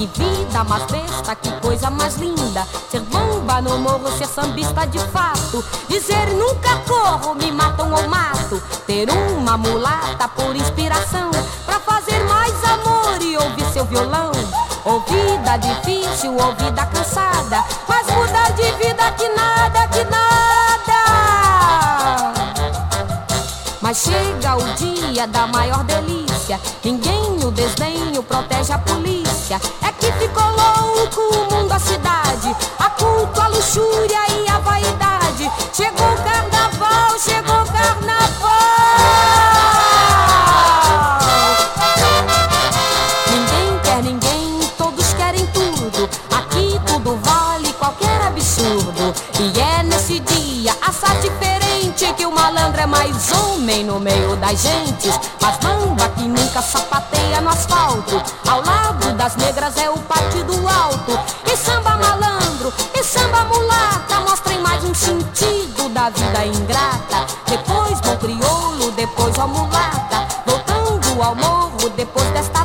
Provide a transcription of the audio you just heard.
Que vida mais besta, que coisa mais linda. Ser bamba no morro, ser sambista de fato. Dizer nunca corro, me matam ou mato. Ter uma mulata por inspiração, pra fazer mais amor e ouvir seu violão. Ou vida difícil, ou vida cansada, mas mudar de vida que nada, que nada. Mas chega o dia da maior delícia, ninguém o desdenho protege a polícia. É que ficou louco o mundo, a cidade, a culto, a luxúria e a vaidade. Chegou o carnaval, chegou o carnaval. Ninguém quer ninguém, todos querem tudo. Aqui tudo vale qualquer absurdo. E é nesse dia, assaz diferente, que o malandro é mais homem no meio das gentes. Mas bamba que nunca sapateia no asfalto, ao lado das negras é o partido alto. E samba malandro, e samba mulata, mostrem mais um sentido da vida ingrata. Depois bom crioulo, depois ó mulata, voltando ao morro depois desta